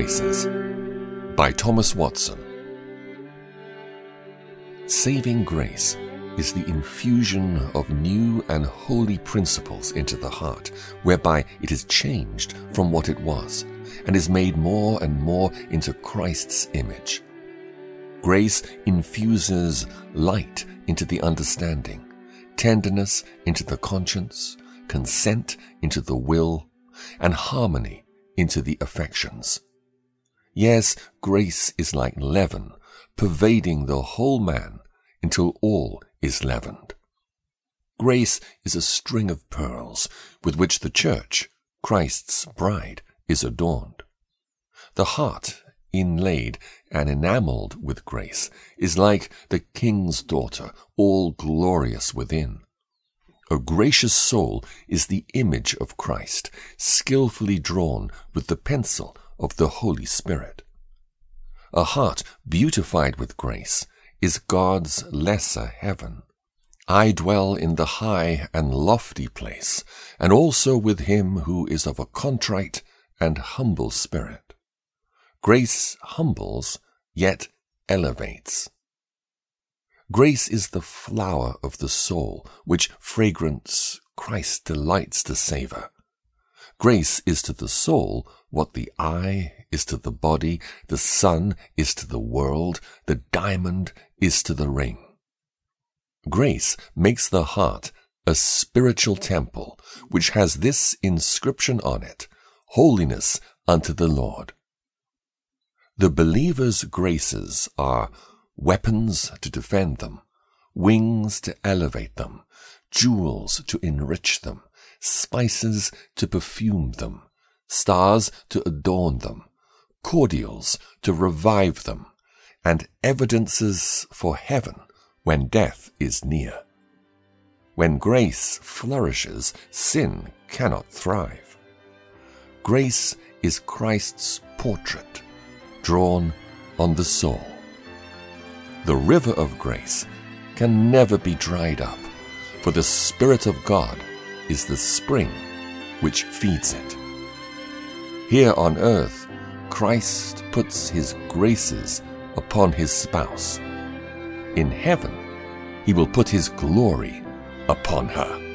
Graces by Thomas Watson. Saving grace is the infusion of new and holy principles into the heart, whereby it is changed from what it was, and is made more and more into Christ's image. Grace infuses light into the understanding, tenderness into the conscience, consent into the will, and harmony into the affections. Yes, grace is like leaven, pervading the whole man until all is leavened. Grace is a string of pearls with which the church, Christ's bride, is adorned. The heart, inlaid and enameled with grace, is like the king's daughter, all glorious within. A gracious soul is the image of Christ, skillfully drawn with the pencil of the Holy Spirit. A heart beautified with grace is God's lesser heaven. I dwell in the high and lofty place, and also with him who is of a contrite and humble spirit. Grace humbles, yet elevates. Grace is the flower of the soul, which fragrance Christ delights to savor. Grace is to the soul what the eye is to the body, the sun is to the world, the diamond is to the ring. Grace makes the heart a spiritual temple, which has this inscription on it: Holiness unto the Lord. The believer's graces are weapons to defend them, wings to elevate them, jewels to enrich them, spices to perfume them, stars to adorn them, cordials to revive them, and evidences for heaven when death is near. When grace flourishes, sin cannot thrive. Grace is Christ's portrait, drawn on the soul. The river of grace can never be dried up, for the Spirit of God is the spring which feeds it. Here on earth, Christ puts his graces upon his spouse. In heaven, he will put his glory upon her.